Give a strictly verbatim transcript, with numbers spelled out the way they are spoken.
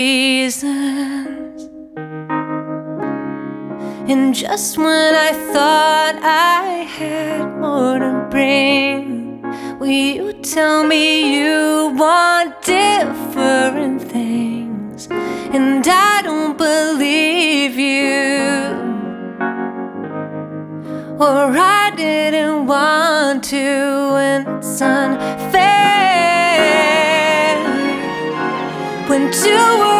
reasons. And just when I thought I had more to bring, will you tell me you want different things? And I don't believe you, or I didn't want to, and it's unfair when two